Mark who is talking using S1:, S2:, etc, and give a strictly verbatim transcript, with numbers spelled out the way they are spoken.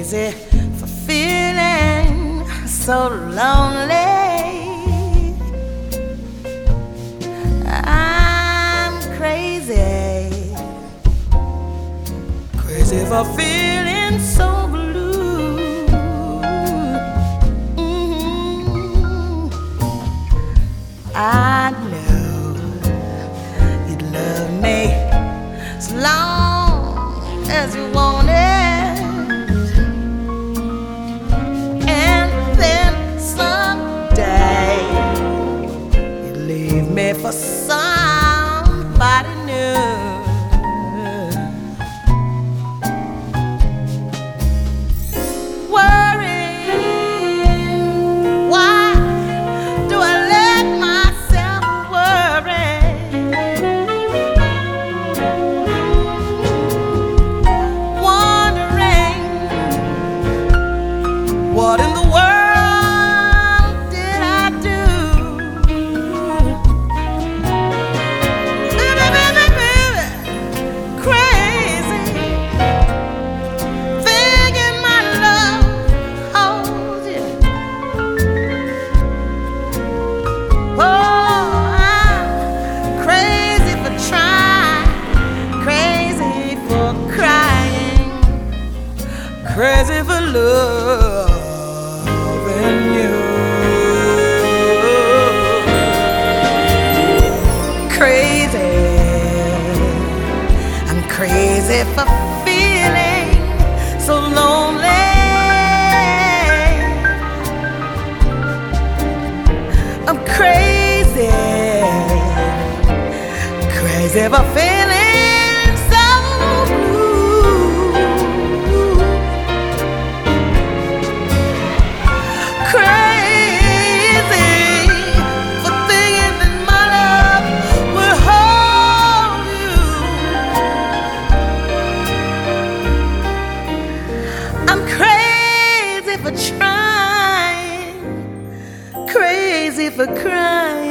S1: crazy for feeling so lonely. I'm crazy, crazy for feeling so blue. Mm-hmm. I know you'd love me as long as you want it. For somebody new. Worry, why do I let myself worry? Wondering what in the world crazy for loving you. Crazy, I'm crazy for feeling so lonely. I'm crazy, crazy for feeling so blue. For trying, crazy for crying.